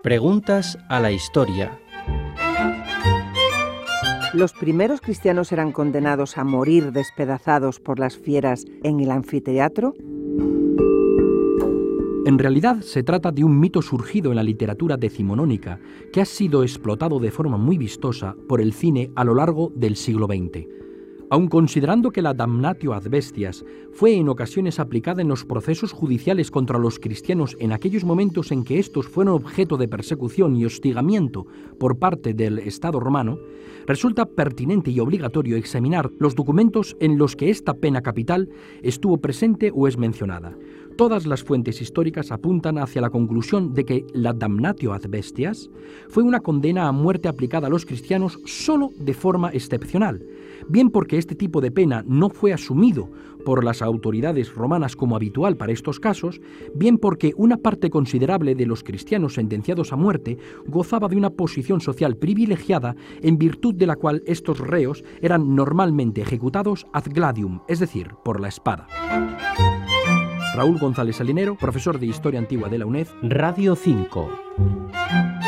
Preguntas a la historia. ¿Los primeros cristianos eran condenados a morir despedazados por las fieras en el anfiteatro? En realidad se trata de un mito surgido en la literatura decimonónica que ha sido explotado de forma muy vistosa por el cine a lo largo del siglo XX. Aun considerando que la damnatio ad bestias fue en ocasiones aplicada en los procesos judiciales contra los cristianos en aquellos momentos en que estos fueron objeto de persecución y hostigamiento por parte del Estado romano, resulta pertinente y obligatorio examinar los documentos en los que esta pena capital estuvo presente o es mencionada. Todas las fuentes históricas apuntan hacia la conclusión de que la damnatio ad bestias fue una condena a muerte aplicada a los cristianos solo de forma excepcional, bien porque este tipo de pena no fue asumido por las autoridades romanas como habitual para estos casos, bien porque una parte considerable de los cristianos sentenciados a muerte gozaba de una posición social privilegiada en virtud de la cual estos reos eran normalmente ejecutados ad gladium, es decir, por la espada. Raúl González Salinero, profesor de Historia Antigua de la UNED. Radio 5.